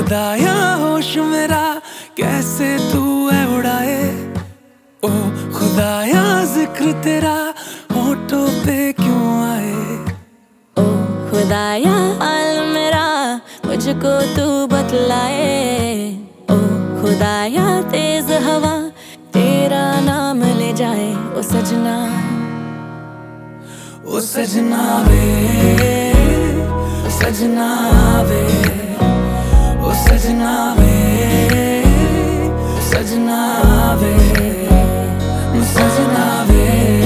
खुदाया होश मेरा कैसे तू है उड़ाए। ओ खुदाया जिक्र तेरा होठों पे क्यों आए। ओ खुदाया हाल मेरा मुझको तू बतलाए। ओ खुदाया तेज हवा तेरा नाम ले जाए। ओ सजना वे, सजना वे, ओ सजना वे, सजना वे, सजना वे,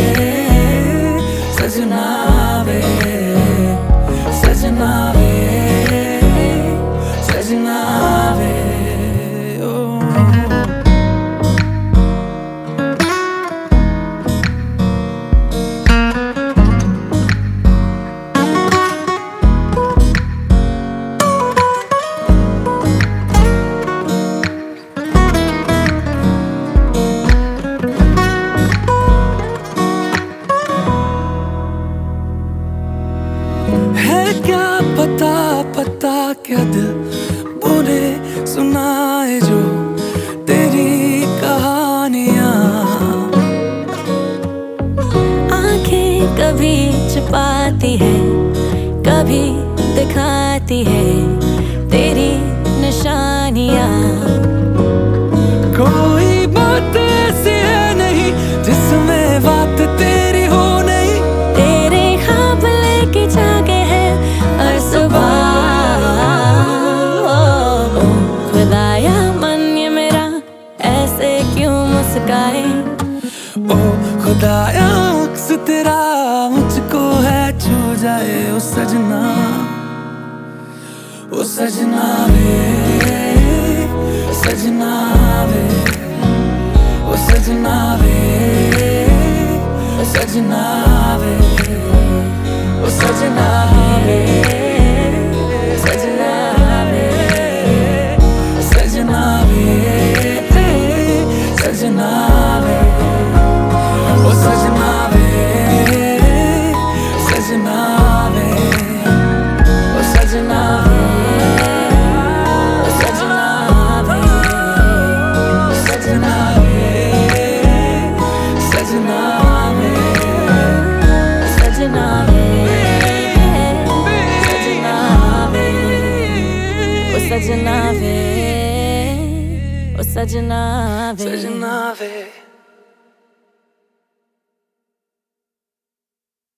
सजना वे, सजना वे, सजना वे। क्या पता पता क्या दिल बोले सुनाए जो तेरी कहानियां। आंखें कभी छुपाती है कभी दिखाती है तेरी निशानियां। कोई बात ऐसी है नहीं जिसमें बात तेरी हो नहीं। तेरे ख्वाब लेके जागे हैं हर सुबह। ओ खुदाया मन ये मेरा ऐसे क्यों मुस्काए। ओ खुदाया अक्स तेरा मुझको है छू जाए। ओ सजना वे, सजना वे, ओ सजना वे, सजना वे, ओ सजना वे, सजना वे, सजना वे, सजना वे, ओ सजना वे, सजना वे, ओ सजना वे, सजना वे, सजना वे, सजना वे, सजना वे, सजना वे, सजना वे, सजना वे।